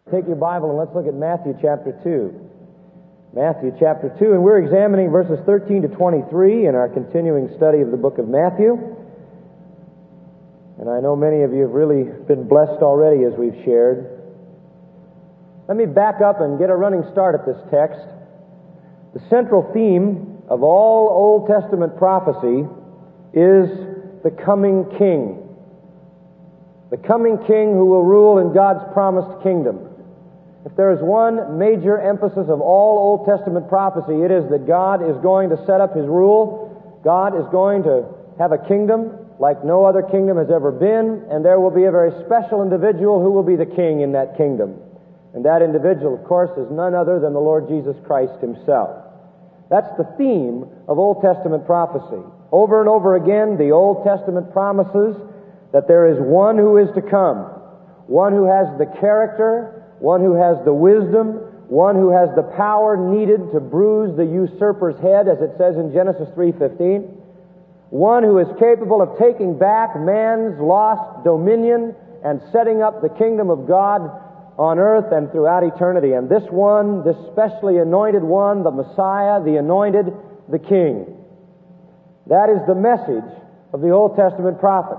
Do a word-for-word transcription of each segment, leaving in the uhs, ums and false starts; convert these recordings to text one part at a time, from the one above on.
Take your Bible and let's look at Matthew chapter two. Matthew chapter two, and we're examining verses thirteen to twenty-three in our continuing study of the book of Matthew. And I know many of you have really been blessed already as we've shared. Let me back up and get a running start at this text. The central theme of all Old Testament prophecy is the coming king. The coming king who will rule in God's promised kingdom. If there is one major emphasis of all Old Testament prophecy, it is that God is going to set up His rule. God is going to have a kingdom like no other kingdom has ever been, and there will be a very special individual who will be the king in that kingdom. And that individual, of course, is none other than the Lord Jesus Christ Himself. That's the theme of Old Testament prophecy. Over and over again, the Old Testament promises that there is one who is to come, one who has the character, one who has the wisdom, one who has the power needed to bruise the usurper's head, as it says in Genesis three fifteen, one who is capable of taking back man's lost dominion and setting up the kingdom of God on earth and throughout eternity. And this one, this specially anointed one, the Messiah, the anointed, the King. That is the message of the Old Testament prophets.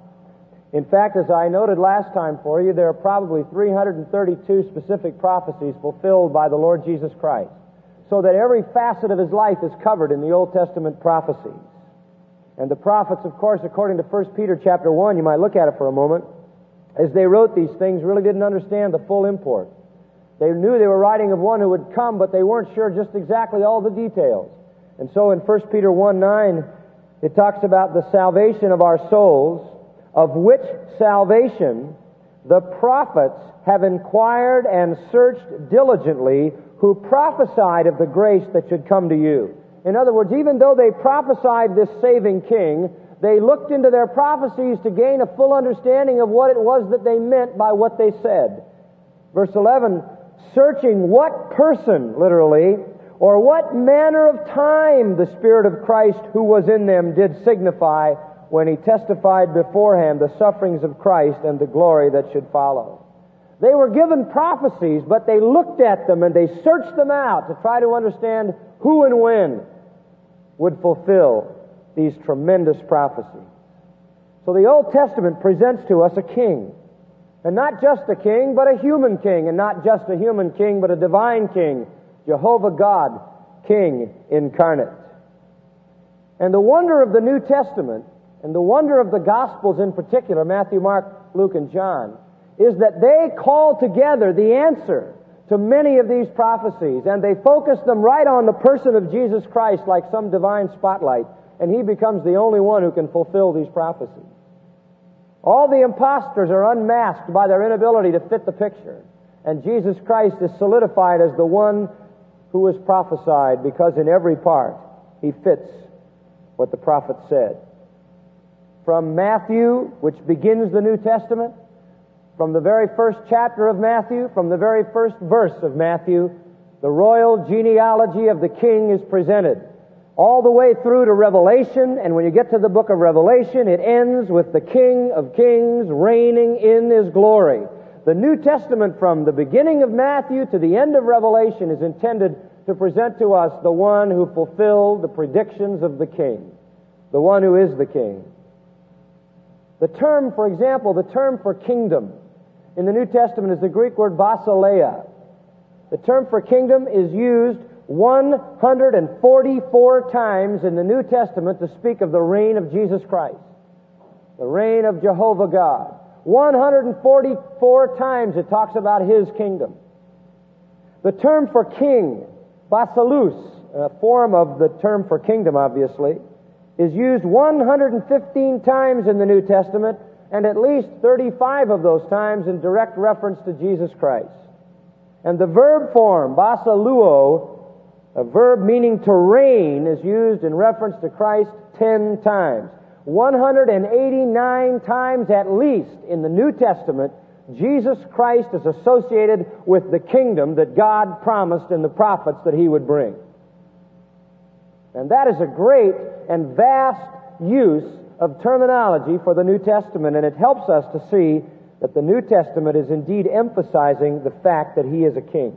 In fact, as I noted last time for you, there are probably three hundred thirty-two specific prophecies fulfilled by the Lord Jesus Christ, so that every facet of His life is covered in the Old Testament prophecies. And the prophets, of course, according to First Peter chapter one, you might look at it for a moment, as they wrote these things, really didn't understand the full import. They knew they were writing of one who would come, but they weren't sure just exactly all the details. And so in First Peter one nine, it talks about the salvation of our souls, of which salvation the prophets have inquired and searched diligently, who prophesied of the grace that should come to you. In other words, even though they prophesied this saving king, they looked into their prophecies to gain a full understanding of what it was that they meant by what they said. Verse eleven, searching what person, literally, or what manner of time the Spirit of Christ who was in them did signify when He testified beforehand the sufferings of Christ and the glory that should follow. They were given prophecies, but they looked at them and they searched them out to try to understand who and when would fulfill these tremendous prophecies. So the Old Testament presents to us a king. And not just a king, but a human king. And not just a human king, but a divine king. Jehovah God, King incarnate. And the wonder of the New Testament, and the wonder of the Gospels in particular, Matthew, Mark, Luke, and John, is that they call together the answer to many of these prophecies, and they focus them right on the person of Jesus Christ like some divine spotlight, and He becomes the only one who can fulfill these prophecies. All the impostors are unmasked by their inability to fit the picture, and Jesus Christ is solidified as the one who was prophesied, because in every part He fits what the prophet said. From Matthew, which begins the New Testament, from the very first chapter of Matthew, from the very first verse of Matthew, the royal genealogy of the King is presented, all the way through to Revelation. And when you get to the book of Revelation, it ends with the King of Kings reigning in His glory. The New Testament, from the beginning of Matthew to the end of Revelation, is intended to present to us the one who fulfilled the predictions of the King, the one who is the King. The term, for example, the term for kingdom in the New Testament is the Greek word basileia. The term for kingdom is used one hundred forty-four times in the New Testament to speak of the reign of Jesus Christ, the reign of Jehovah God. one hundred forty-four times it talks about His kingdom. The term for king, basileus, a form of the term for kingdom, obviously, is used one hundred fifteen times in the New Testament, and at least thirty-five of those times in direct reference to Jesus Christ. And the verb form, basiluo, a verb meaning to reign, is used in reference to Christ ten times. one hundred eighty-nine times at least in the New Testament, Jesus Christ is associated with the kingdom that God promised in the prophets that He would bring. And that is a great and vast use of terminology for the New Testament, and it helps us to see that the New Testament is indeed emphasizing the fact that he is a king.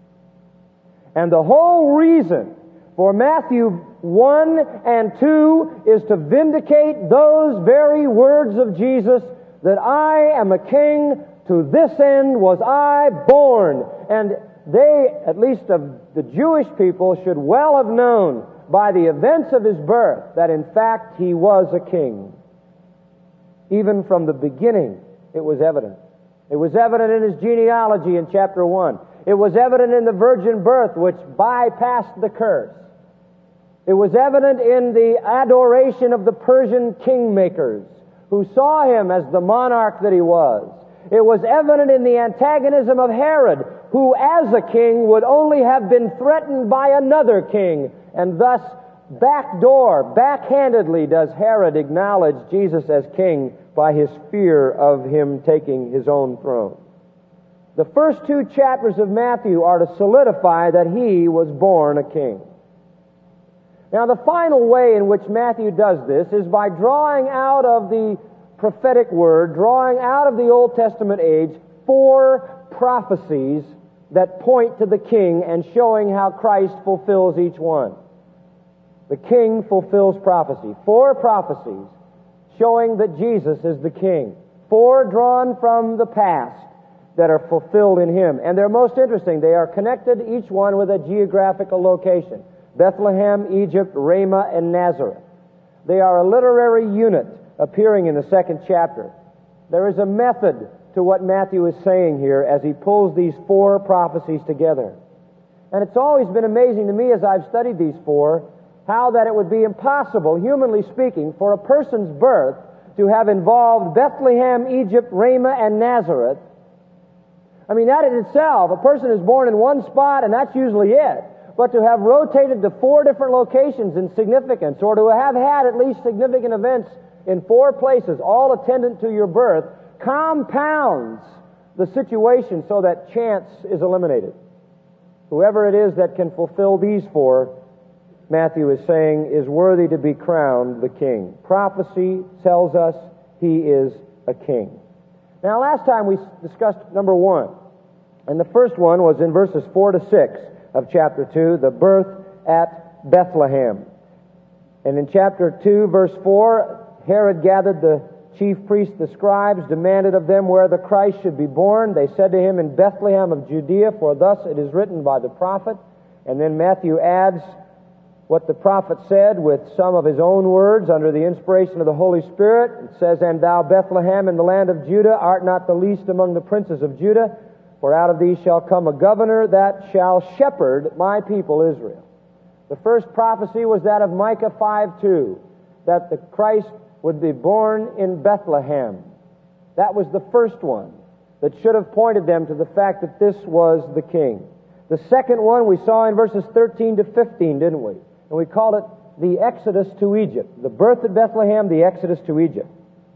And the whole reason for Matthew one and two is to vindicate those very words of Jesus, that I am a king, to this end was I born. And they, at least of the Jewish people, should well have known by the events of his birth that in fact he was a king. Even from the beginning, it was evident. It was evident in his genealogy in chapter one. It was evident in the virgin birth, which bypassed the curse. It was evident in the adoration of the Persian kingmakers, who saw him as the monarch that he was. It was evident in the antagonism of Herod, who as a king would only have been threatened by another king, and thus backdoor, backhandedly does Herod acknowledge Jesus as king by his fear of him taking his own throne. The first two chapters of Matthew are to solidify that he was born a king. Now, the final way in which Matthew does this is by drawing out of the prophetic word, drawing out of the Old Testament age, four prophecies that point to the king and showing how Christ fulfills each one. The king fulfills prophecy. Four prophecies showing that Jesus is the king. Four drawn from the past that are fulfilled in him. And they're most interesting. They are connected, each one with a geographical location. Bethlehem, Egypt, Ramah, and Nazareth. They are a literary unit appearing in the second chapter. There is a method to what Matthew is saying here as he pulls these four prophecies together. And it's always been amazing to me as I've studied these four, how that it would be impossible, humanly speaking, for a person's birth to have involved Bethlehem, Egypt, Ramah, and Nazareth. I mean, that in itself, a person is born in one spot and that's usually it. But to have rotated to four different locations in significance, or to have had at least significant events in four places, all attendant to your birth, compounds the situation so that chance is eliminated. Whoever it is that can fulfill these four, Matthew is saying, is worthy to be crowned the king. Prophecy tells us he is a king. Now, last time we discussed number one, and the first one was in verses four to six of chapter two, the birth at Bethlehem. And in chapter two, verse four, Herod gathered the chief priests, the scribes, demanded of them where the Christ should be born. They said to him, in Bethlehem of Judea, for thus it is written by the prophet. And then Matthew adds what the prophet said with some of his own words under the inspiration of the Holy Spirit. It says, and thou, Bethlehem, in the land of Judah, art not the least among the princes of Judah, for out of thee shall come a governor that shall shepherd my people Israel. The first prophecy was that of Micah five two, that the Christ would be born in Bethlehem. That was the first one that should have pointed them to the fact that this was the king. The second one we saw in verses thirteen to fifteen, didn't we? And we called it the Exodus to Egypt. The birth at Bethlehem, the Exodus to Egypt.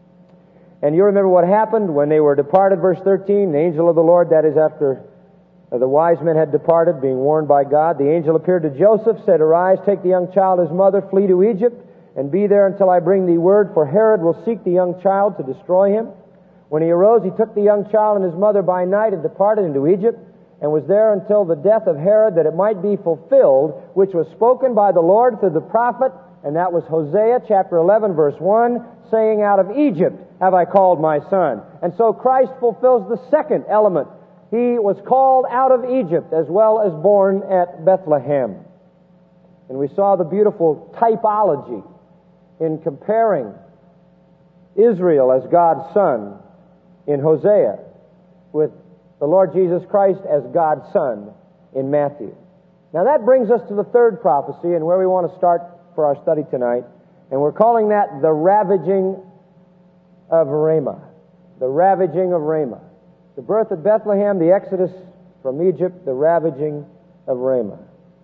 And you remember what happened when they were departed, verse thirteen, the angel of the Lord, that is after the wise men had departed, being warned by God, the angel appeared to Joseph, said, arise, take the young child, his mother, flee to Egypt, and be there until I bring thee word, for Herod will seek the young child to destroy him. When he arose, he took the young child and his mother by night and departed into Egypt, and was there until the death of Herod, that it might be fulfilled, which was spoken by the Lord through the prophet, and that was Hosea chapter eleven, verse one, saying, out of Egypt have I called my son. And so Christ fulfills the second element. He was called out of Egypt as well as born at Bethlehem. And we saw the beautiful typology in comparing Israel as God's son in Hosea with the Lord Jesus Christ as God's son in Matthew. Now that brings us to the third prophecy and where we want to start for our study tonight. And we're calling that the ravaging of Ramah. The ravaging of Ramah. The birth of Bethlehem, the exodus from Egypt, the ravaging of Ramah.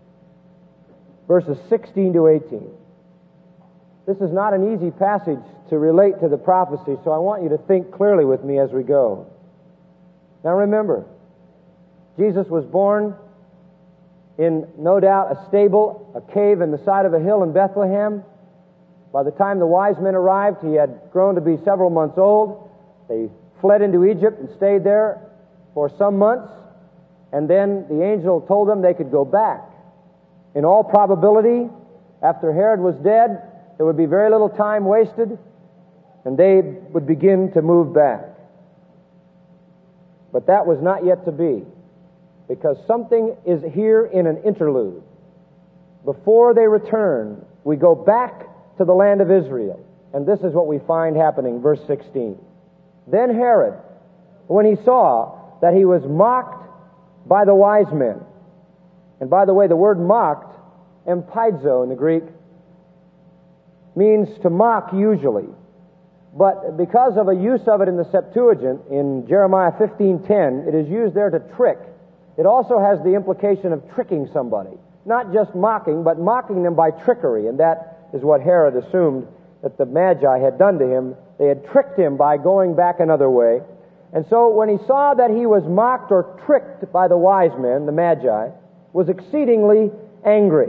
Verses sixteen to eighteen. This is not an easy passage to relate to the prophecy, so I want you to think clearly with me as we go. Now remember, Jesus was born in, no doubt, a stable, a cave in the side of a hill in Bethlehem. By the time the wise men arrived, he had grown to be several months old. They fled into Egypt and stayed there for some months, and then the angel told them they could go back. In all probability, after Herod was dead, there would be very little time wasted, and they would begin to move back. But that was not yet to be, because something is here in an interlude. Before they return, we go back to the land of Israel. And this is what we find happening, verse sixteen. Then Herod, when he saw that he was mocked by the wise men, and by the way, the word mocked, empaidzo in the Greek, means to mock usually. But because of a use of it in the Septuagint, in Jeremiah fifteen ten, it is used there to trick. It also has the implication of tricking somebody. Not just mocking, but mocking them by trickery. And that is what Herod assumed that the Magi had done to him. They had tricked him by going back another way. And so when he saw that he was mocked or tricked by the wise men, the Magi, was exceedingly angry,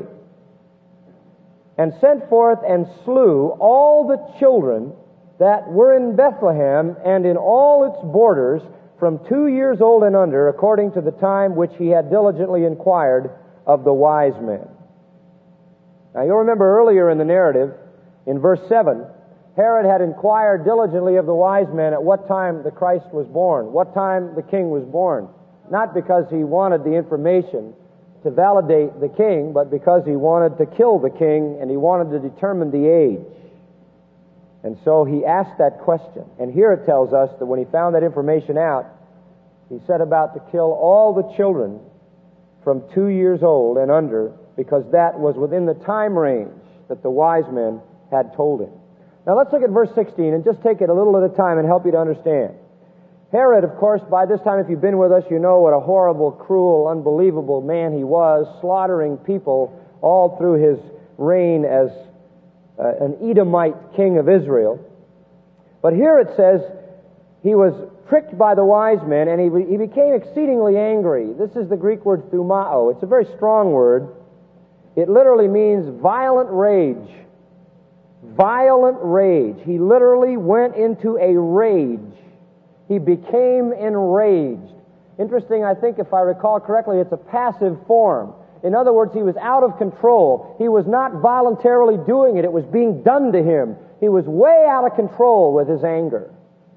and sent forth and slew all the children that were in Bethlehem and in all its borders from two years old and under, according to the time which he had diligently inquired of the wise men. Now you'll remember earlier in the narrative, in verse seven, Herod had inquired diligently of the wise men at what time the Christ was born, what time the king was born. Not because he wanted the information to validate the king, but because he wanted to kill the king and he wanted to determine the age. And so he asked that question. And here it tells us that when he found that information out, he set about to kill all the children from two years old and under, because that was within the time range that the wise men had told him. Now let's look at verse sixteen and just take it a little at a time and help you to understand. Herod, of course, by this time, if you've been with us, you know what a horrible, cruel, unbelievable man he was, slaughtering people all through his reign as uh, an Edomite king of Israel. But here it says he was tricked by the wise men, and he, he became exceedingly angry. This is the Greek word thumao. It's a very strong word. It literally means violent rage. Violent rage. He literally went into a rage. He became enraged. Interesting, I think, if I recall correctly, it's a passive form. In other words, he was out of control. He was not voluntarily doing it. It was being done to him. He was way out of control with his anger.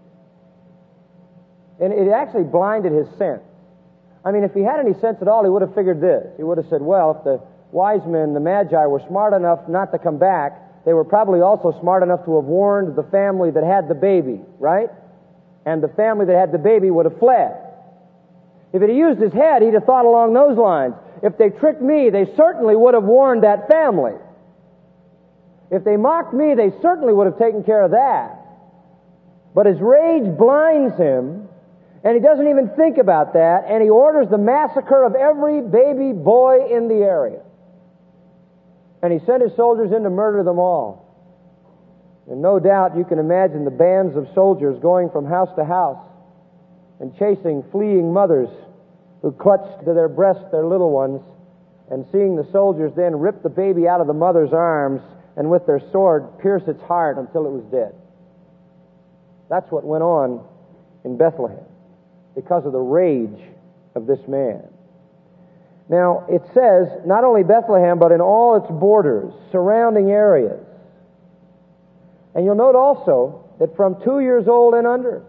And it actually blinded his sense. I mean, if he had any sense at all, he would have figured this. He would have said, well, if the wise men, the Magi, were smart enough not to come back, they were probably also smart enough to have warned the family that had the baby, right? And the family that had the baby would have fled. If he had used his head, he'd have thought along those lines. If they tricked me, they certainly would have warned that family. If they mocked me, they certainly would have taken care of that. But his rage blinds him, and he doesn't even think about that, and he orders the massacre of every baby boy in the area. And he sent his soldiers in to murder them all. And no doubt you can imagine the bands of soldiers going from house to house and chasing fleeing mothers who clutched to their breasts their little ones, and seeing the soldiers then rip the baby out of the mother's arms and with their sword pierce its heart until it was dead. That's what went on in Bethlehem because of the rage of this man. Now, it says, not only Bethlehem, but in all its borders, surrounding areas. And you'll note also that from two years old and under.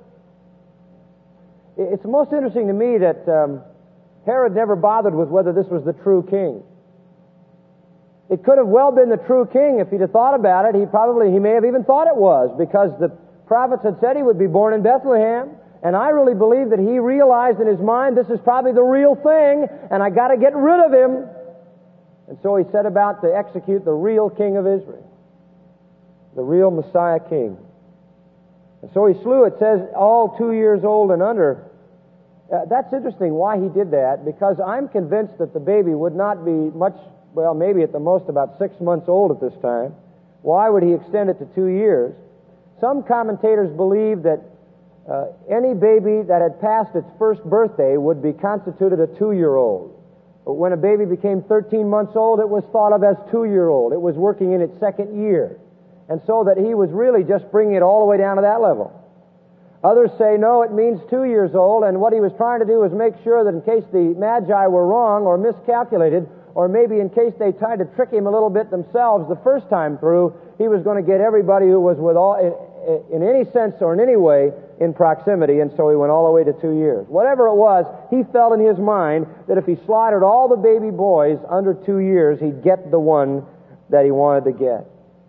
It's most interesting to me that um, Herod never bothered with whether this was the true king. It could have well been the true king. If he'd have thought about it, he probably, he may have even thought it was, because the prophets had said he would be born in Bethlehem. And I really believe that he realized in his mind, this is probably the real thing, and I got to get rid of him. And so he set about to execute the real king of Israel, the real Messiah king. And so he slew, it says, all two years old and under. Uh, that's interesting why he did that, because I'm convinced that the baby would not be much, well, maybe at the most about six months old at this time. Why would he extend it to two years? Some commentators believe that Uh, any baby that had passed its first birthday would be constituted a two-year-old. But when a baby became thirteen months old, it was thought of as two-year-old. It was working in its second year. And so that he was really just bringing it all the way down to that level. Others say, no, it means two years old, and what he was trying to do was make sure that in case the Magi were wrong or miscalculated, or maybe in case they tried to trick him a little bit themselves the first time through, he was going to get everybody who was with all, in, in any sense or in any way in proximity, and so he went all the way to two years. Whatever it was, he felt in his mind that if he slaughtered all the baby boys under two years, he'd get the one that he wanted to get.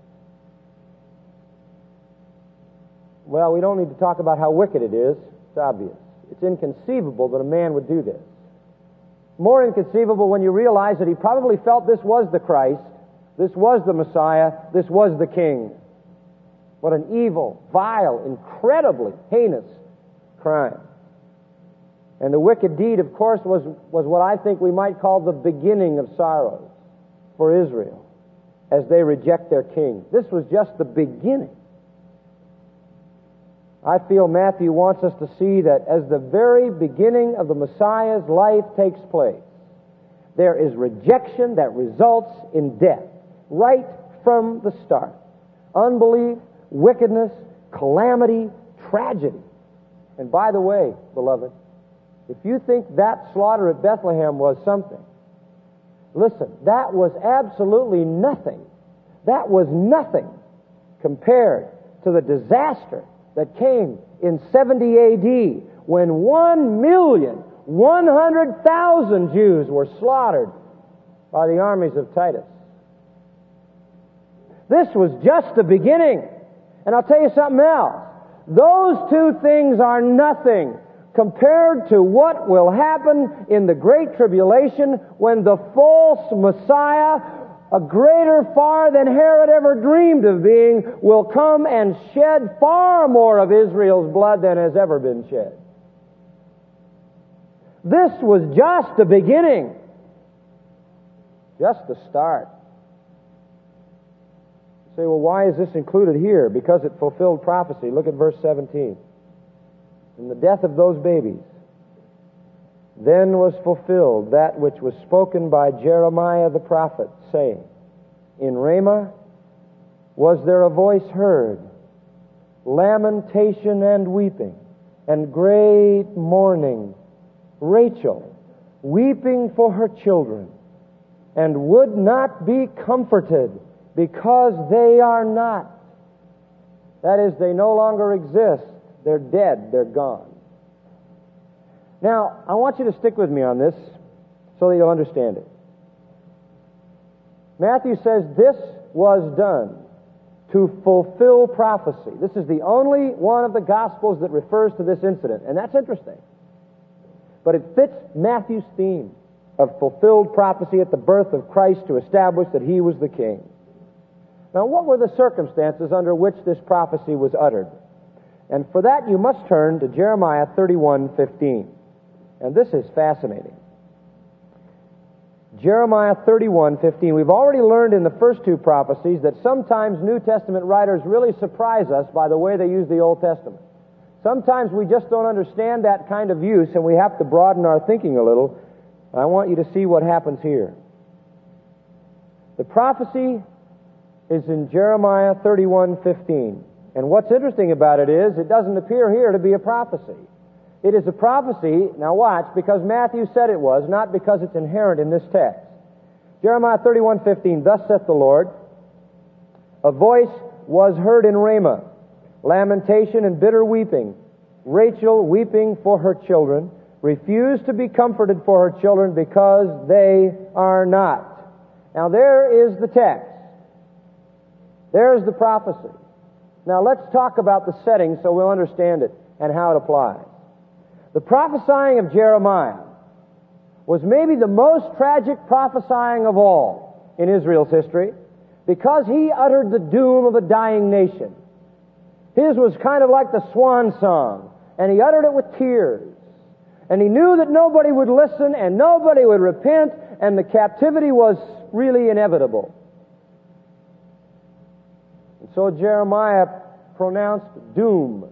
Well, we don't need to talk about how wicked it is. It's obvious. It's inconceivable that a man would do this. More inconceivable when you realize that he probably felt this was the Christ, this was the Messiah, this was the King. What an evil, vile, incredibly heinous crime. And the wicked deed, of course, was, was what I think we might call the beginning of sorrows for Israel as they reject their king. This was just the beginning. I feel Matthew wants us to see that as the very beginning of the Messiah's life takes place, there is rejection that results in death right from the start. Unbelief, wickedness, calamity, tragedy. And by the way, beloved, if you think that slaughter at Bethlehem was something, listen, that was absolutely nothing. That was nothing compared to the disaster that came in seventy A D when one million one hundred thousand Jews were slaughtered by the armies of Titus. This was just the beginning. And I'll tell you something else. Those two things are nothing compared to what will happen in the Great Tribulation when the false Messiah, a greater far than Herod ever dreamed of being, will come and shed far more of Israel's blood than has ever been shed. This was just the beginning. Just the start. You say, well, why is this included here? Because it fulfilled prophecy. Look at verse seventeen. In the death of those babies, then was fulfilled that which was spoken by Jeremiah the prophet, saying, in Ramah was there a voice heard, lamentation and weeping, and great mourning, Rachel weeping for her children, and would not be comforted, because they are not. That is, they no longer exist. They're dead. They're gone. Now, I want you to stick with me on this so that you'll understand it. Matthew says this was done to fulfill prophecy. This is the only one of the Gospels that refers to this incident, and that's interesting. But it fits Matthew's theme of fulfilled prophecy at the birth of Christ to establish that he was the king. Now, what were the circumstances under which this prophecy was uttered? And for that, you must turn to Jeremiah thirty-one fifteen. And this is fascinating. Jeremiah thirty-one fifteen. We've already learned in the first two prophecies that sometimes New Testament writers really surprise us by the way they use the Old Testament. Sometimes we just don't understand that kind of use, and we have to broaden our thinking a little. I want you to see what happens here. The prophecy is in Jeremiah thirty-one fifteen. And what's interesting about it is it doesn't appear here to be a prophecy. It is a prophecy, now watch, because Matthew said it was, not because it's inherent in this text. Jeremiah thirty-one fifteen, thus saith the Lord, a voice was heard in Ramah, lamentation and bitter weeping, Rachel weeping for her children, refused to be comforted for her children because they are not. Now there is the text. There's the prophecy. Now let's talk about the setting so we'll understand it and how it applies. The prophesying of Jeremiah was maybe the most tragic prophesying of all in Israel's history because he uttered the doom of a dying nation. His was kind of like the swan song, and he uttered it with tears. And he knew that nobody would listen and nobody would repent, and the captivity was really inevitable. And so Jeremiah pronounced doom.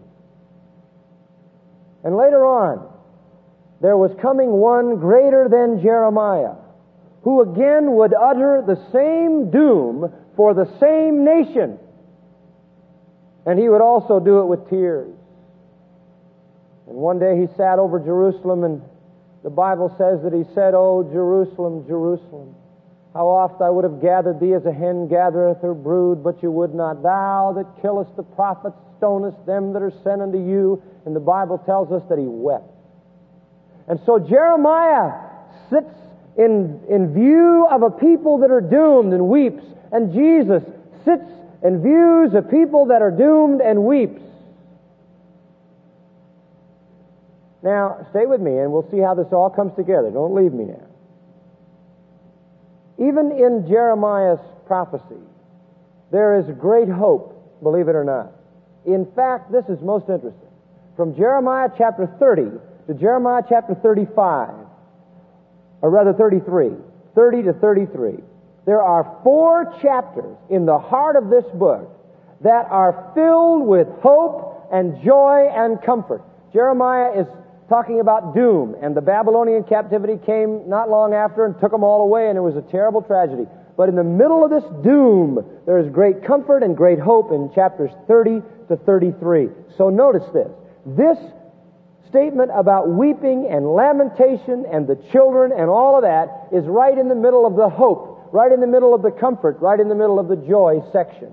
And later on, there was coming one greater than Jeremiah, who again would utter the same doom for the same nation. And he would also do it with tears. And one day he sat over Jerusalem, and the Bible says that he said, "O Jerusalem, Jerusalem, how oft I would have gathered thee as a hen gathereth her brood, but you would not. Thou that killest the prophets, stonest them that are sent unto you." And the Bible tells us that he wept. And so Jeremiah sits in, in view of a people that are doomed and weeps. And Jesus sits and views a people that are doomed and weeps. Now, stay with me and we'll see how this all comes together. Don't leave me now. Even in Jeremiah's prophecy, there is great hope, believe it or not. In fact, this is most interesting. From Jeremiah chapter thirty to Jeremiah chapter thirty-five, or rather thirty-three, thirty to thirty-three, there are four chapters in the heart of this book that are filled with hope and joy and comfort. Jeremiah is talking about doom, and the Babylonian captivity came not long after and took them all away, and it was a terrible tragedy. But in the middle of this doom, there is great comfort and great hope in chapters thirty to thirty-three. So notice this. This statement about weeping and lamentation and the children and all of that is right in the middle of the hope, right in the middle of the comfort, right in the middle of the joy section.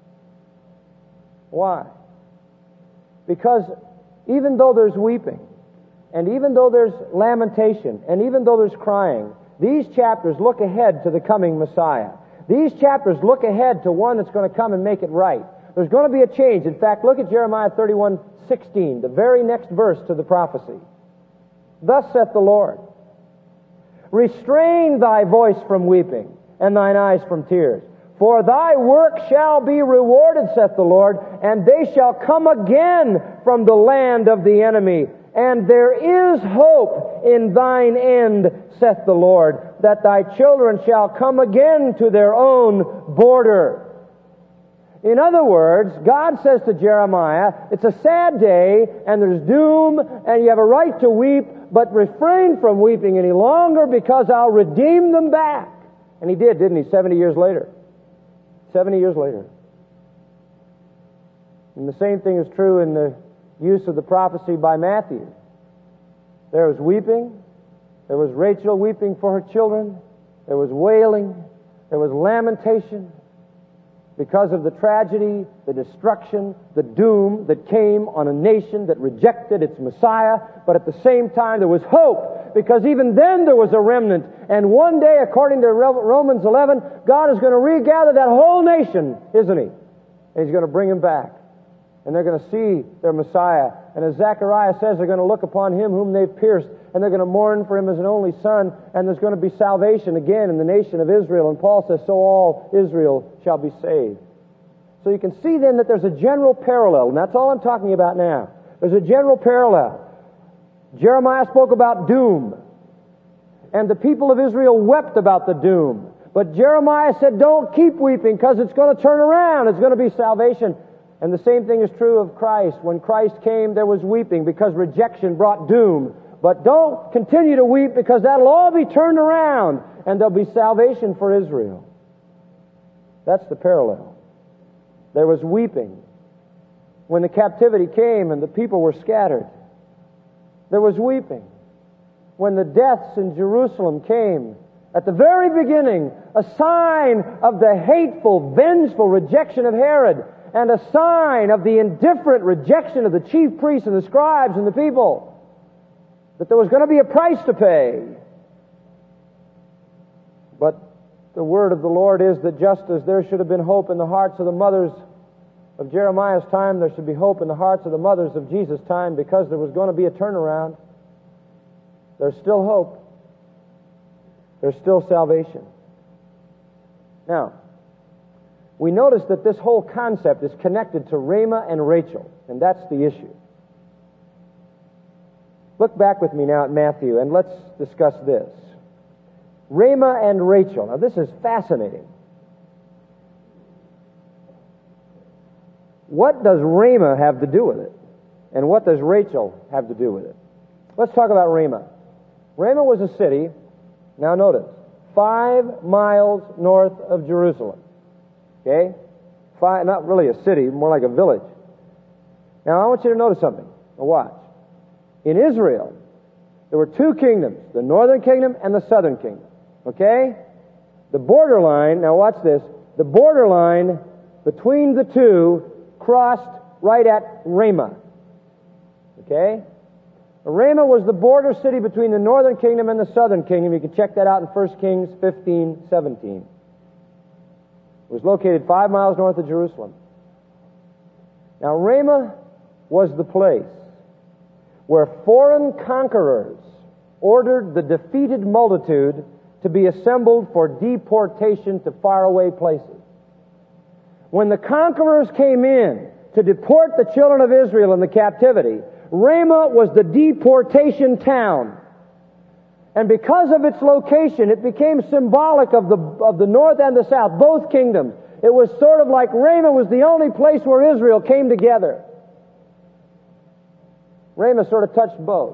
Why? Because even though there's weeping, and even though there's lamentation, and even though there's crying, these chapters look ahead to the coming Messiah. These chapters look ahead to one that's going to come and make it right. There's going to be a change. In fact, look at Jeremiah thirty-one sixteen, the very next verse to the prophecy. "Thus saith the Lord, restrain thy voice from weeping, and thine eyes from tears. For thy work shall be rewarded, saith the Lord, and they shall come again from the land of the enemy. And there is hope in thine end, saith the Lord, that thy children shall come again to their own border." In other words, God says to Jeremiah, it's a sad day, and there's doom, and you have a right to weep, but refrain from weeping any longer, because I'll redeem them back. And he did, didn't he, seventy years later? seventy years later. And the same thing is true in the use of the prophecy by Matthew. There was weeping. There was Rachel weeping for her children. There was wailing. There was lamentation because of the tragedy, the destruction, the doom that came on a nation that rejected its Messiah. But at the same time, there was hope, because even then there was a remnant. And one day, according to Romans eleven, God is going to regather that whole nation, isn't He? And He's going to bring them back. And they're going to see their Messiah. And as Zechariah says, they're going to look upon Him whom they've pierced, and they're going to mourn for Him as an only son, and there's going to be salvation again in the nation of Israel. And Paul says, so all Israel shall be saved. So you can see then that there's a general parallel, and that's all I'm talking about now. There's a general parallel. Jeremiah spoke about doom, and the people of Israel wept about the doom. But Jeremiah said, don't keep weeping, because it's going to turn around. It's going to be salvation. And the same thing is true of Christ. When Christ came, there was weeping, because rejection brought doom. But don't continue to weep, because that'll all be turned around, and there'll be salvation for Israel. That's the parallel. There was weeping when the captivity came and the people were scattered. There was weeping when the deaths in Jerusalem came. At the very beginning, a sign of the hateful, vengeful rejection of Herod, and a sign of the indifferent rejection of the chief priests and the scribes and the people. That there was going to be a price to pay. But the word of the Lord is that just as there should have been hope in the hearts of the mothers of Jeremiah's time, there should be hope in the hearts of the mothers of Jesus' time, because there was going to be a turnaround. There's still hope. There's still salvation. Now, we notice that this whole concept is connected to Ramah and Rachel, and that's the issue. Look back with me now at Matthew, and let's discuss this. Ramah and Rachel. Now, this is fascinating. What does Ramah have to do with it? And what does Rachel have to do with it? Let's talk about Ramah. Ramah was a city, now notice, five miles north of Jerusalem. Okay? Five, not really a city, more like a village. Now, I want you to notice something. Now watch. in Israel, there were two kingdoms, the northern kingdom and the southern kingdom. Okay? The borderline, now watch this, the borderline between the two crossed right at Ramah. Okay? Ramah was the border city between the northern kingdom and the southern kingdom. You can check that out in First Kings fifteen seventeen. It was located five miles north of Jerusalem. Now, Ramah was the place where foreign conquerors ordered the defeated multitude to be assembled for deportation to faraway places. When the conquerors came in to deport the children of Israel in the captivity, Ramah was the deportation town. And because of its location, it became symbolic of the, of the north and the south, both kingdoms. It was sort of like Ramah was the only place where Israel came together. Ramah sort of touched both.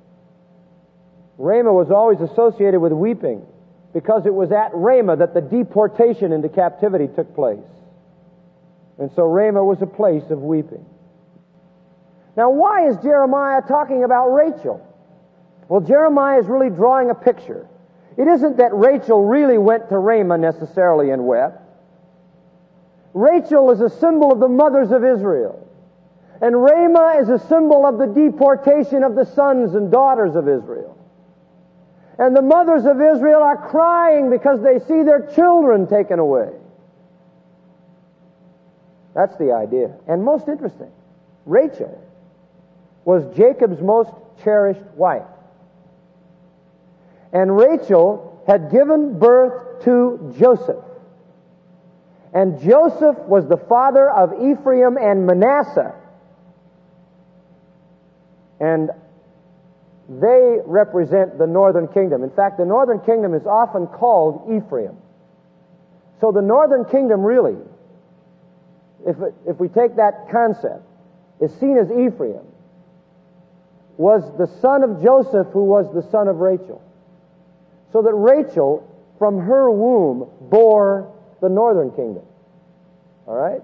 Ramah was always associated with weeping because it was at Ramah that the deportation into captivity took place. And so Ramah was a place of weeping. Now, why is Jeremiah talking about Rachel? Well, Jeremiah is really drawing a picture. It isn't that Rachel really went to Ramah necessarily and wept. Rachel is a symbol of the mothers of Israel. And Ramah is a symbol of the deportation of the sons and daughters of Israel. And the mothers of Israel are crying because they see their children taken away. That's the idea. And most interesting, Rachel was Jacob's most cherished wife. And Rachel had given birth to Joseph. And Joseph was the father of Ephraim and Manasseh. And they represent the northern kingdom. In fact, the northern kingdom is often called Ephraim. So the northern kingdom really, if, it, if we take that concept, is seen as Ephraim, was the son of Joseph who was the son of Rachel. So that Rachel, from her womb, bore the northern kingdom. All right?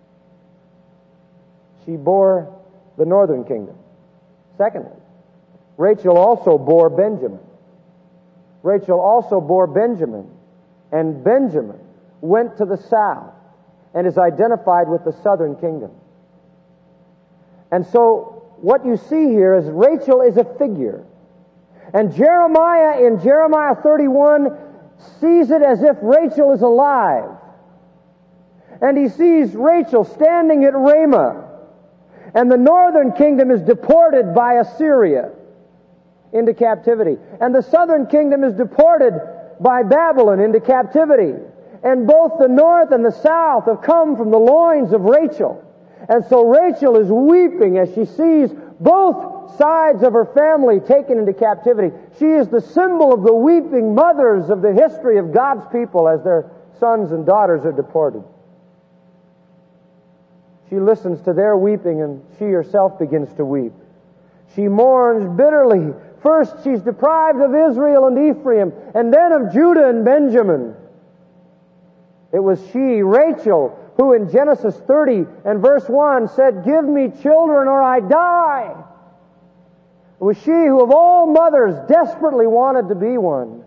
She bore the northern kingdom. Secondly, Rachel also bore Benjamin. Rachel also bore Benjamin. And Benjamin went to the south and is identified with the southern kingdom. And so what you see here is Rachel is a figure. And Jeremiah in Jeremiah thirty-one sees it as if Rachel is alive. And he sees Rachel standing at Ramah. And the northern kingdom is deported by Assyria into captivity. And the southern kingdom is deported by Babylon into captivity. And both the north and the south have come from the loins of Rachel. And so Rachel is weeping as she sees both sides of her family taken into captivity. She is the symbol of the weeping mothers of the history of God's people as their sons and daughters are deported. She listens to their weeping and she herself begins to weep. She mourns bitterly. First she's deprived of Israel and Ephraim, and then of Judah and Benjamin. It was she, Rachel, who in Genesis thirty and verse one said, "Give me children or I die." It was she who of all mothers desperately wanted to be one.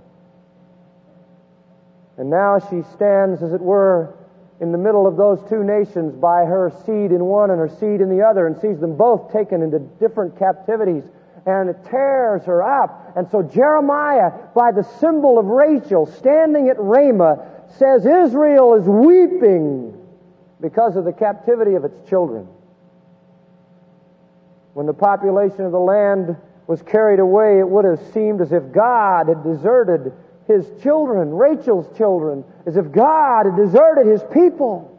And now she stands, as it were, in the middle of those two nations by her seed in one and her seed in the other, and sees them both taken into different captivities, and it tears her up. And so Jeremiah, by the symbol of Rachel standing at Ramah, says Israel is weeping because of the captivity of its children. When the population of the land was carried away, it would have seemed as if God had deserted His children, Rachel's children, as if God had deserted His people.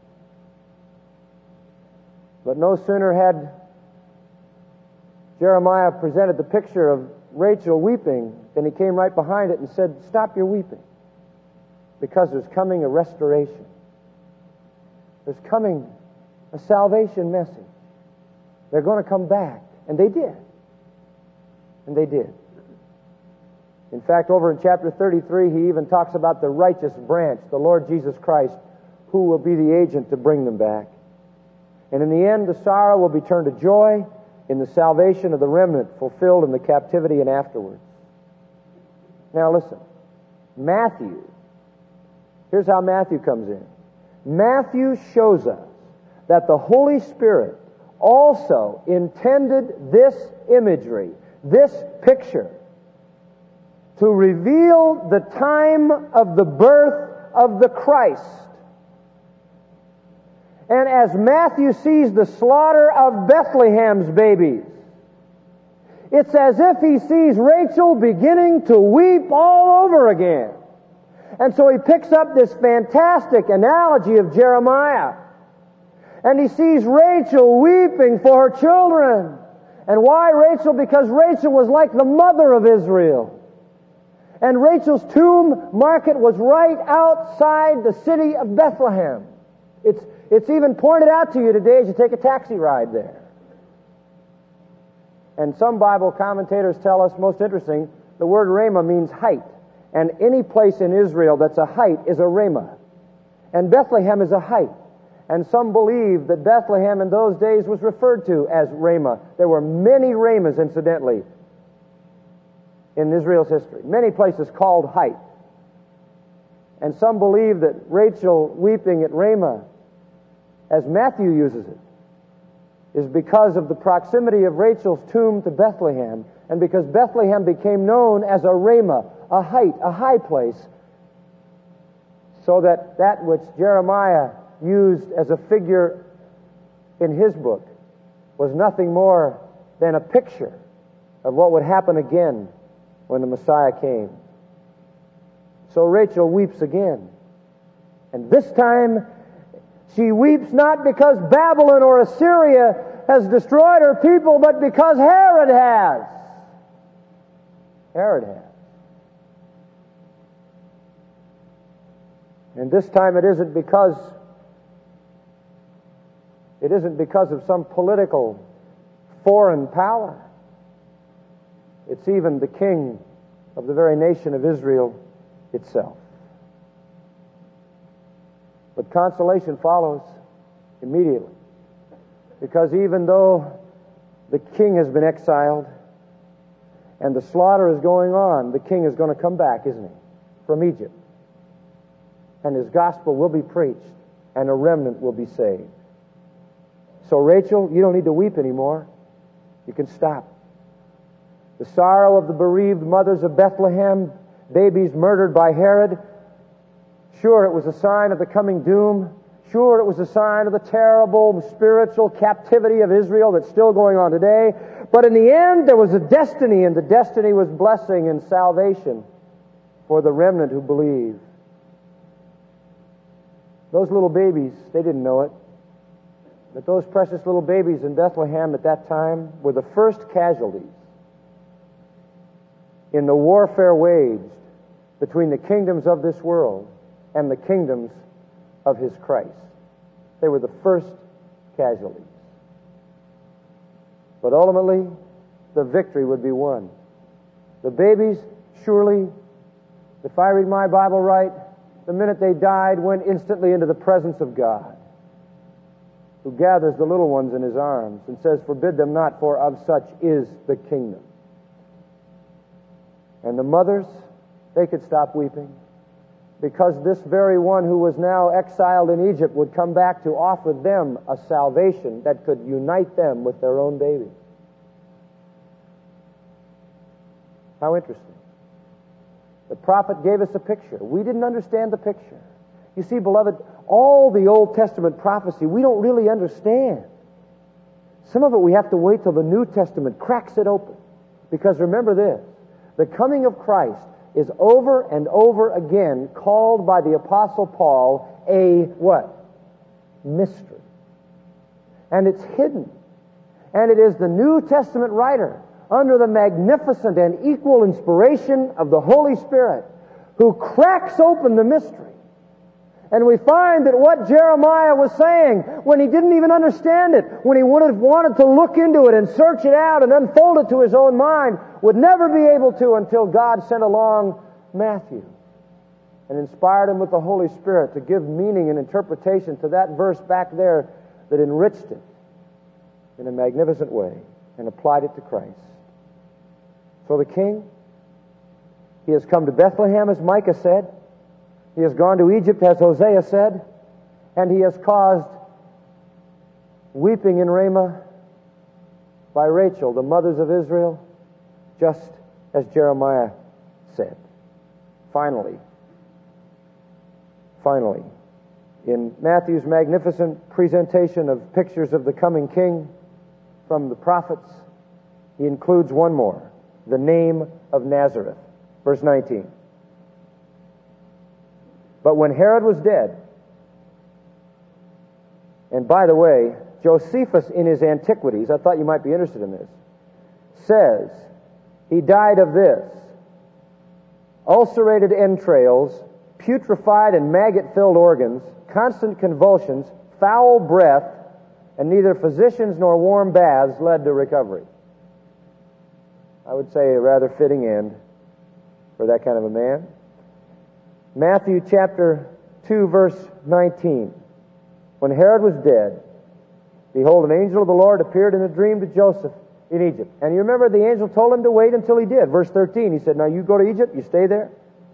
But no sooner had Jeremiah presented the picture of Rachel weeping than he came right behind it and said, "Stop your weeping, because there's coming a restoration. There's coming a salvation message. They're going to come back." And they did. And they did. In fact, over in chapter thirty-three, he even talks about the righteous branch, the Lord Jesus Christ, who will be the agent to bring them back. And in the end, the sorrow will be turned to joy, in the salvation of the remnant fulfilled in the captivity and afterwards. Now listen, Matthew, here's how Matthew comes in. Matthew shows us that the Holy Spirit also intended this imagery, this picture, to reveal the time of the birth of the Christ. And as Matthew sees the slaughter of Bethlehem's babies, it's as if he sees Rachel beginning to weep all over again. And so he picks up this fantastic analogy of Jeremiah. And he sees Rachel weeping for her children. And why Rachel? Because Rachel was like the mother of Israel. And Rachel's tomb market was right outside the city of Bethlehem. It's, it's even pointed out to you today as you take a taxi ride there. And some Bible commentators tell us, most interesting, the word Ramah means height. And any place in Israel that's a height is a Ramah. And Bethlehem is a height. And some believe that Bethlehem in those days was referred to as Ramah. There were many Ramahs, incidentally, in Israel's history. Many places called height. And some believe that Rachel weeping at Ramah, as Matthew uses it, is because of the proximity of Rachel's tomb to Bethlehem, and because Bethlehem became known as a Ramah, a height, a high place, so that that which Jeremiah used as a figure in his book was nothing more than a picture of what would happen again when the Messiah came. So Rachel weeps again. And this time, she weeps not because Babylon or Assyria has destroyed her people, but because Herod has. Herod has. And this time it isn't because it isn't because of some political foreign power. It's even the king of the very nation of Israel itself. But consolation follows immediately. Because even though the king has been exiled and the slaughter is going on, the king is going to come back, isn't he? From Egypt. And his gospel will be preached and a remnant will be saved. So Rachel, you don't need to weep anymore. You can stop. The sorrow of the bereaved mothers of Bethlehem, babies murdered by Herod, sure, it was a sign of the coming doom. Sure, it was a sign of the terrible spiritual captivity of Israel that's still going on today. But in the end, there was a destiny, and the destiny was blessing and salvation for the remnant who believe. Those little babies, they didn't know it, but those precious little babies in Bethlehem at that time were the first casualties in the warfare waged between the kingdoms of this world and the kingdoms of his Christ. They were the first casualties. But ultimately, the victory would be won. The babies, surely, if I read my Bible right, the minute they died, went instantly into the presence of God, who gathers the little ones in his arms and says, "Forbid them not, for of such is the kingdom." And the mothers, they could stop weeping, because this very one who was now exiled in Egypt would come back to offer them a salvation that could unite them with their own baby. How interesting. The prophet gave us a picture. We didn't understand the picture. You see, beloved, all the Old Testament prophecy we don't really understand. Some of it we have to wait till the New Testament cracks it open. Because remember this, the coming of Christ is over and over again called by the Apostle Paul a what? Mystery. And it's hidden. And it is the New Testament writer, under the magnificent and equal inspiration of the Holy Spirit, who cracks open the mystery. And we find that what Jeremiah was saying, when he didn't even understand it, when he would have wanted to look into it and search it out and unfold it to his own mind, would never be able to until God sent along Matthew and inspired him with the Holy Spirit to give meaning and interpretation to that verse back there that enriched it in a magnificent way. and applied it to Christ. So the king, he has come to Bethlehem, as Micah said. He has gone to Egypt, as Hosea said. And he has caused weeping in Ramah by Rachel, the mothers of Israel, just as Jeremiah said. Finally, finally, in Matthew's magnificent presentation of pictures of the coming king from the prophets, he includes one more, the name of Nazareth. Verse nineteen. But when Herod was dead, and by the way, Josephus in his Antiquities, I thought you might be interested in this, says he died of this: ulcerated entrails, putrefied and maggot-filled organs, constant convulsions, foul breath, and neither physicians nor warm baths led to recovery. I would say a rather fitting end for that kind of a man. Matthew chapter two, verse nineteen. When Herod was dead, behold, an angel of the Lord appeared in a dream to Joseph in Egypt. And you remember the angel told him to wait until he did. Verse thirteen, he said, now you go to Egypt, you stay there.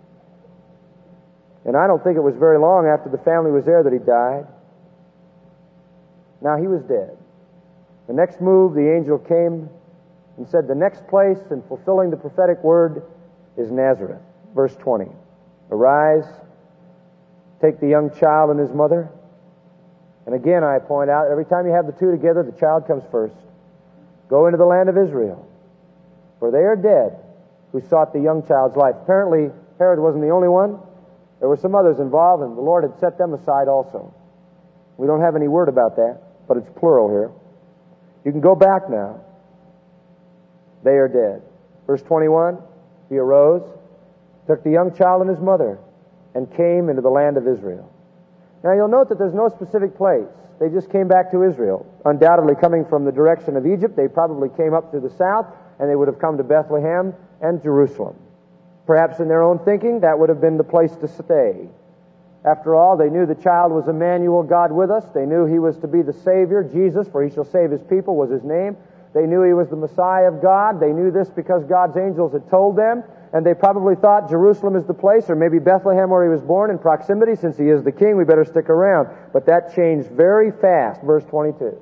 And I don't think it was very long after the family was there that he died. Now he was dead. The next move, the angel came and said, the next place in fulfilling the prophetic word is Nazareth. Verse twenty. Arise, take the young child and his mother. And again, I point out, every time you have the two together, the child comes first. Go into the land of Israel, for they are dead who sought the young child's life. Apparently, Herod wasn't the only one. There were some others involved, and the Lord had set them aside also. We don't have any word about that, but it's plural here. You can go back now. They are dead. Verse twenty-one, he arose, took the young child and his mother, and came into the land of Israel. Now you'll note that there's no specific place. They just came back to Israel. Undoubtedly coming from the direction of Egypt, they probably came up through the south, and they would have come to Bethlehem and Jerusalem. Perhaps in their own thinking, that would have been the place to stay. After all, they knew the child was Emmanuel, God with us. They knew he was to be the Savior, Jesus, for he shall save his people was his name. They knew he was the Messiah of God. They knew this because God's angels had told them. And they probably thought Jerusalem is the place, or maybe Bethlehem where he was born in proximity. Since he is the king, we better stick around. But that changed very fast. Verse twenty-two.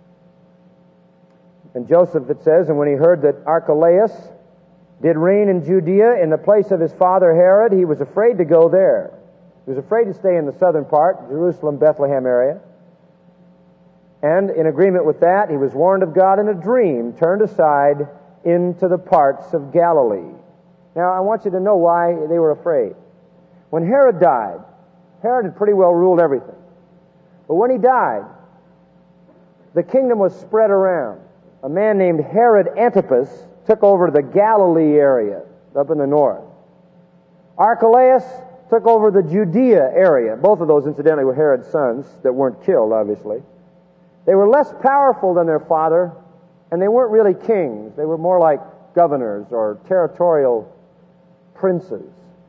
And Joseph, it says, and when he heard that Archelaus did reign in Judea in the place of his father Herod, he was afraid to go there. He was afraid to stay in the southern part, Jerusalem, Bethlehem area. And in agreement with that, he was warned of God in a dream, turned aside into the parts of Galilee. Now, I want you to know why they were afraid. When Herod died, Herod had pretty well ruled everything. But when he died, the kingdom was spread around. A man named Herod Antipas took over the Galilee area up in the north. Archelaus took over the Judea area. Both of those, incidentally, were Herod's sons that weren't killed, obviously. They were less powerful than their father, and they weren't really kings. They were more like governors or territorial princes.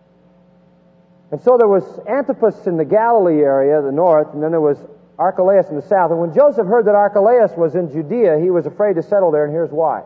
And so there was Antipas in the Galilee area, the north, and then there was Archelaus in the south. And when Joseph heard that Archelaus was in Judea, he was afraid to settle there, and here's why.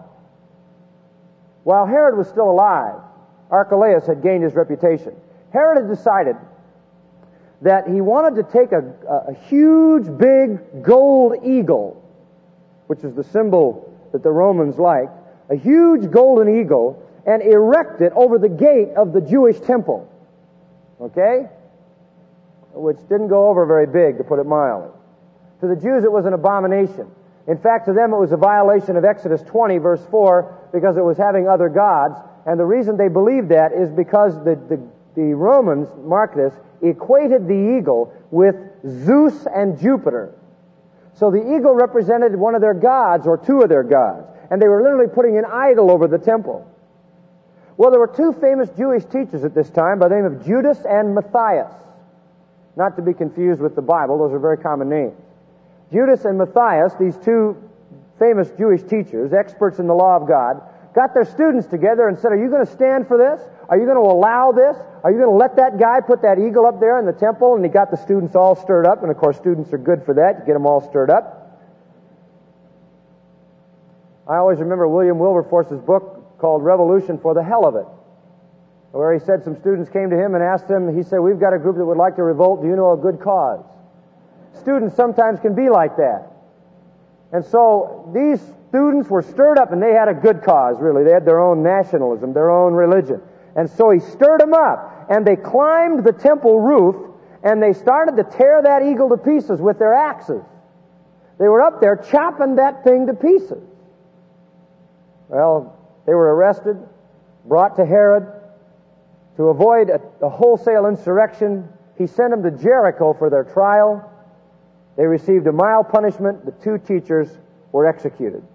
While Herod was still alive, Archelaus had gained his reputation. Herod had decided that he wanted to take a, a huge, big gold eagle, which is the symbol that the Romans liked, a huge golden eagle, and erect it over the gate of the Jewish temple. Okay? Which didn't go over very big, to put it mildly. To the Jews, it was an abomination. In fact, to them, it was a violation of Exodus twenty, verse four, because it was having other gods. And the reason they believed that is because the, the, the Romans, mark this, equated the eagle with Zeus and Jupiter. So the eagle represented one of their gods, or two of their gods. And they were literally putting an idol over the temple. Well, there were two famous Jewish teachers at this time by the name of Judas and Matthias. Not to be confused with the Bible, those are very common names. Judas and Matthias, these two famous Jewish teachers, experts in the law of God, got their students together and said, are you going to stand for this? Are you going to allow this? Are you going to let that guy put that eagle up there in the temple? And he got the students all stirred up, and of course students are good for that, you get them all stirred up. I always remember William Wilberforce's book called Revolution for the Hell of It, where he said some students came to him and asked him, he said, we've got a group that would like to revolt. Do you know a good cause? Students sometimes can be like that. And so these students were stirred up, and they had a good cause, really. They had their own nationalism, their own religion. And so he stirred them up, and they climbed the temple roof, and they started to tear that eagle to pieces with their axes. They were up there chopping that thing to pieces. Well, they were arrested, brought to Herod. To avoid a, a wholesale insurrection, he sent them to Jericho for their trial. They received a mild punishment. The two teachers were executed.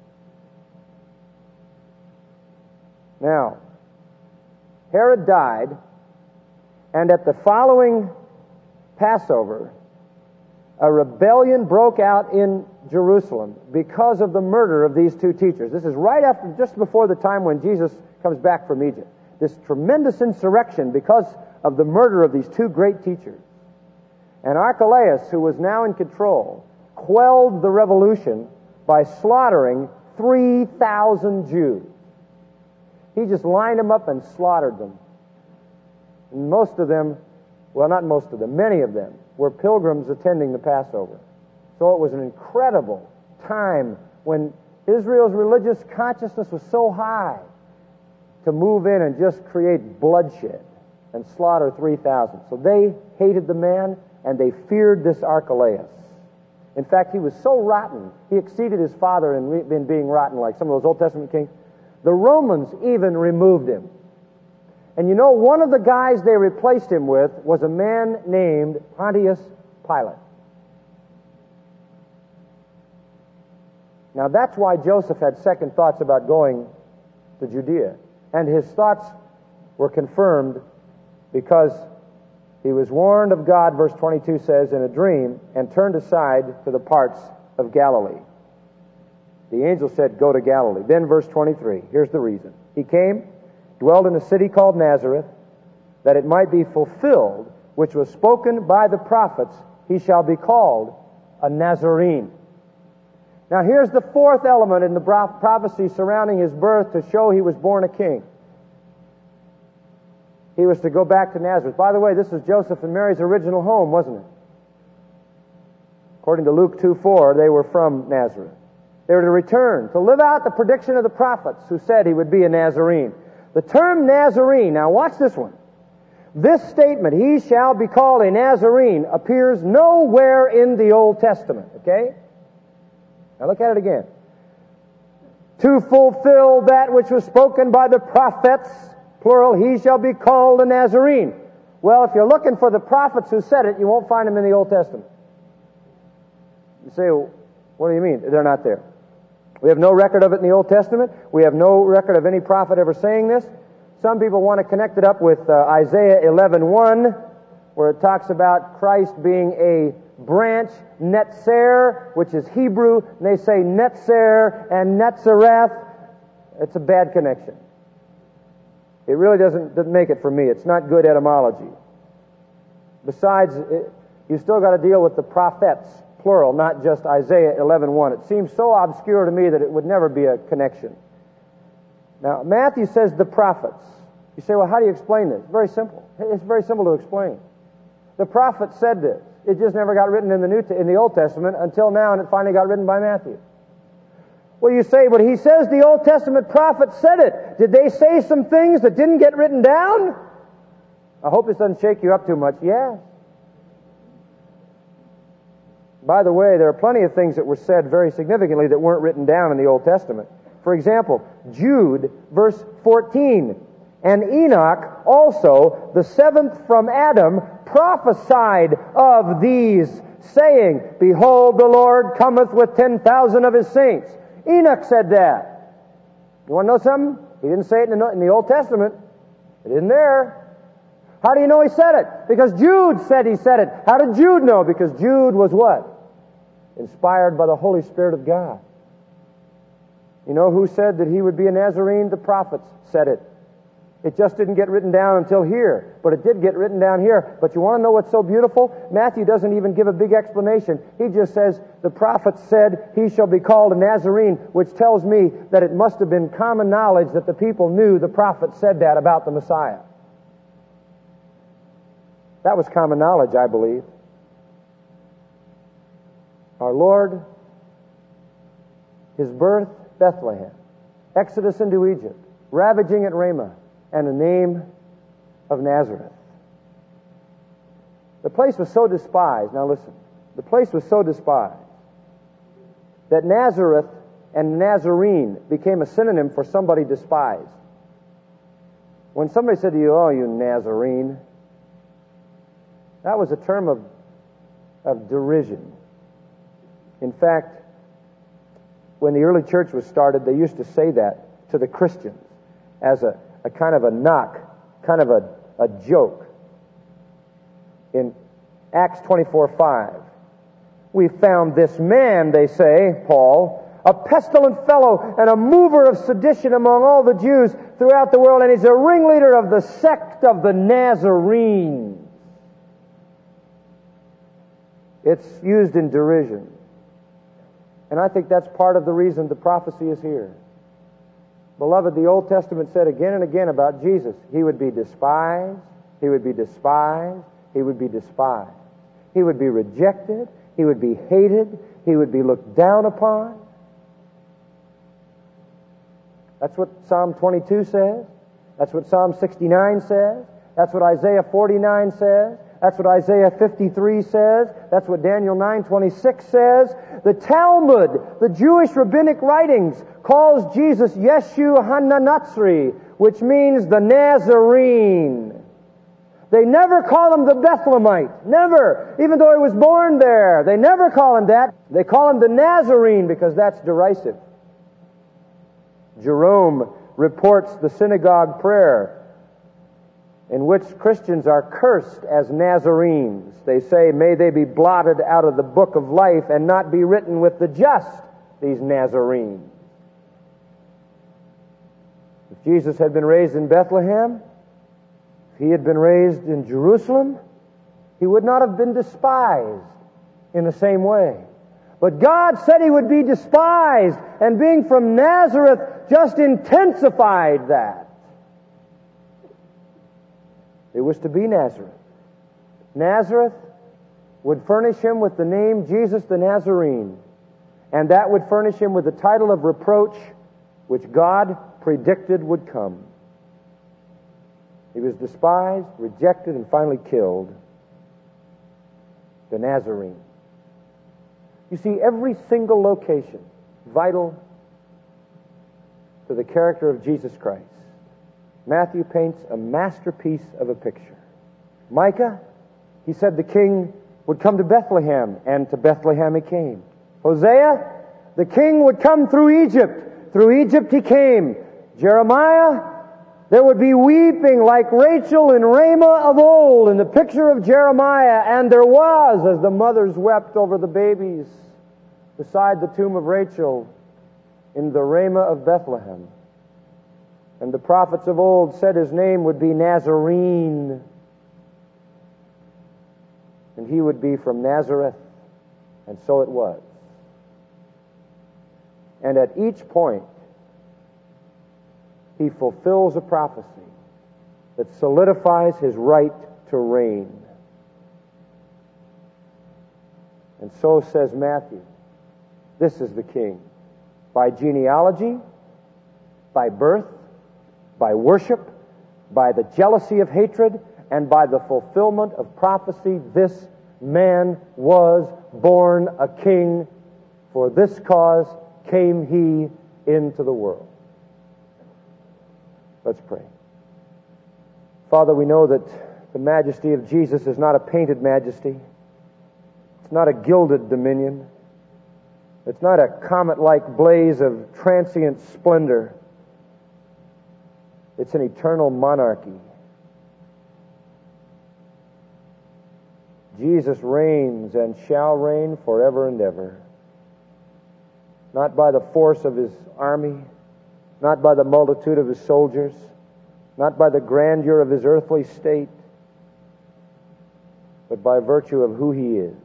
Now, Herod died, and at the following Passover, a rebellion broke out in Jerusalem because of the murder of these two teachers. This is right after, just before the time when Jesus comes back from Egypt. This tremendous insurrection because of the murder of these two great teachers. And Archelaus, who was now in control, quelled the revolution by slaughtering three thousand Jews. He just lined them up and slaughtered them. And most of them, well, not most of them, many of them, were pilgrims attending the Passover. So it was an incredible time when Israel's religious consciousness was so high to move in and just create bloodshed and slaughter three thousand. So they hated the man, and they feared this Archelaus. In fact, he was so rotten, he exceeded his father in, re- in being rotten, like some of those Old Testament kings. The Romans even removed him. And you know, one of the guys they replaced him with was a man named Pontius Pilate. Now that's why Joseph had second thoughts about going to Judea. And his thoughts were confirmed because he was warned of God, verse twenty-two says, in a dream, and turned aside to the parts of Galilee. The angel said, go to Galilee. Then verse twenty-three, here's the reason. He came, dwelled in a city called Nazareth, that it might be fulfilled, which was spoken by the prophets, he shall be called a Nazarene. Now here's the fourth element in the prophecy surrounding his birth to show he was born a king. He was to go back to Nazareth. By the way, this was Joseph and Mary's original home, wasn't it? According to Luke two four, they were from Nazareth. They were to return, to live out the prediction of the prophets who said he would be a Nazarene. The term Nazarene, now watch this one. This statement, he shall be called a Nazarene, appears nowhere in the Old Testament, okay? Now look at it again. To fulfill that which was spoken by the prophets, plural, he shall be called a Nazarene. Well, if you're looking for the prophets who said it, you won't find them in the Old Testament. You say, well, what do you mean? They're not there. We have no record of it in the Old Testament. We have no record of any prophet ever saying this. Some people want to connect it up with uh, Isaiah eleven one, where it talks about Christ being a branch, Netzer, which is Hebrew, and they say Netzer and Netzareth. It's a bad connection. It really doesn't, doesn't make it for me. It's not good etymology. Besides, it, you still got to deal with the prophets, plural, not just Isaiah eleven one. It seems so obscure to me that it would never be a connection. Now, Matthew says the prophets. You say, well, how do you explain this? Very simple. It's very simple to explain. The prophets said this. It just never got written in the New in the Old Testament until now, and it finally got written by Matthew. Well, you say, but he says the Old Testament prophets said it. Did they say some things that didn't get written down? I hope this doesn't shake you up too much. Yes. By the way, there are plenty of things that were said very significantly that weren't written down in the Old Testament. For example, Jude, verse fourteen, and Enoch also, the seventh from Adam, prophesied of these, saying, behold, the Lord cometh with ten thousand of his saints. Enoch said that. You want to know something? He didn't say it in the, in the Old Testament. It isn't there. How do you know he said it? Because Jude said he said it. How did Jude know? Because Jude was what? Inspired by the Holy Spirit of God. You know who said that he would be a Nazarene? The prophets said it. It just didn't get written down until here, but it did get written down here. But you want to know what's so beautiful? Matthew doesn't even give a big explanation. He just says, the prophet said, he shall be called a Nazarene, which tells me that it must have been common knowledge that the people knew the prophet said that about the Messiah. That was common knowledge, I believe. Our Lord, His birth, Bethlehem, Exodus into Egypt, ravaging at Ramah, and the name of Nazareth. The place was so despised, now listen, the place was so despised that Nazareth and Nazarene became a synonym for somebody despised. When somebody said to you, oh, you Nazarene, that was a term of, of derision. In fact, when the early church was started, they used to say that to the Christians as a a kind of a knock, kind of a, a joke. In Acts twenty-four five, we found this man, they say, Paul, a pestilent fellow and a mover of sedition among all the Jews throughout the world, and he's a ringleader of the sect of the Nazarenes. It's used in derision. And I think that's part of the reason the prophecy is here. Beloved, the Old Testament said again and again about Jesus, He would be despised, He would be despised, He would be despised. He would be rejected, He would be hated, He would be looked down upon. That's what Psalm twenty-two says. That's what Psalm sixty-nine says. That's what Isaiah forty-nine says. That's what Isaiah fifty-three says. That's what Daniel nine twenty-six says. The Talmud, the Jewish rabbinic writings, calls Jesus Yeshu HaNatzri, which means the Nazarene. They never call him the Bethlehemite. Never. Even though he was born there. They never call him that. They call him the Nazarene because that's derisive. Jerome reports the synagogue prayer in which Christians are cursed as Nazarenes. They say, may they be blotted out of the book of life and not be written with the just, these Nazarenes. If Jesus had been raised in Bethlehem, if He had been raised in Jerusalem, He would not have been despised in the same way. But God said He would be despised, and being from Nazareth just intensified that. It was to be Nazareth. Nazareth would furnish Him with the name Jesus the Nazarene, and that would furnish Him with the title of reproach which God predicted would come. He was despised, rejected, and finally killed. The Nazarene. You see, every single location vital to the character of Jesus Christ. Matthew paints a masterpiece of a picture. Micah, he said the king would come to Bethlehem, and to Bethlehem he came. Hosea, the king would come through Egypt. Through Egypt he came. Jeremiah, there would be weeping like Rachel in Ramah of old in the picture of Jeremiah, and there was as the mothers wept over the babies beside the tomb of Rachel in the Ramah of Bethlehem. And the prophets of old said His name would be Nazarene, and He would be from Nazareth, and so it was. And at each point, He fulfills a prophecy that solidifies His right to reign. And so says Matthew, this is the King. By genealogy, by birth, by worship, by the jealousy of hatred, and by the fulfillment of prophecy, this man was born a king. For this cause came He into the world. Let's pray. Father, we know that the majesty of Jesus is not a painted majesty. It's not a gilded dominion. It's not a comet-like blaze of transient splendor. It's an eternal monarchy. Jesus reigns and shall reign forever and ever. Not by the force of His army, not by the multitude of His soldiers, not by the grandeur of his earthly state, but by virtue of who he is.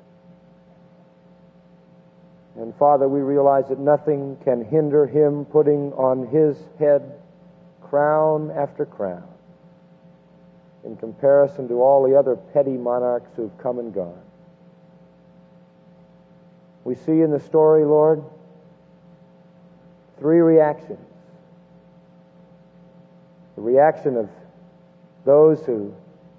And Father, we realize that nothing can hinder him putting on his head crown after crown in comparison to all the other petty monarchs who've come and gone. We see in the story, Lord, three reactions. The reaction of those who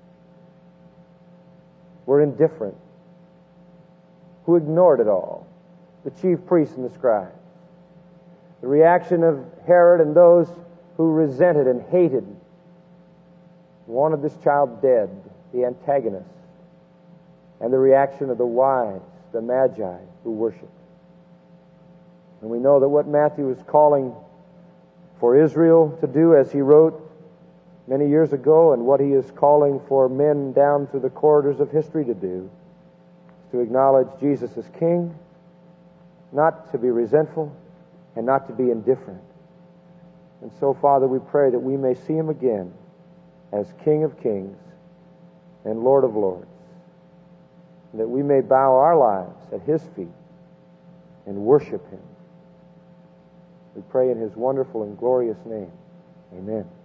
were indifferent, who ignored it all, the chief priests and the scribes. The reaction of Herod and those who resented and hated, wanted this child dead, the antagonists. And the reaction of the wise, the magi, who worshiped. And we know that what Matthew is calling for Israel to do, as he wrote many years ago, and what he is calling for men down through the corridors of history to do, is to acknowledge Jesus as King, not to be resentful, and not to be indifferent. And so, Father, we pray that we may see him again as King of kings and Lord of lords, and that we may bow our lives at his feet and worship him. We pray in his wonderful and glorious name. Amen.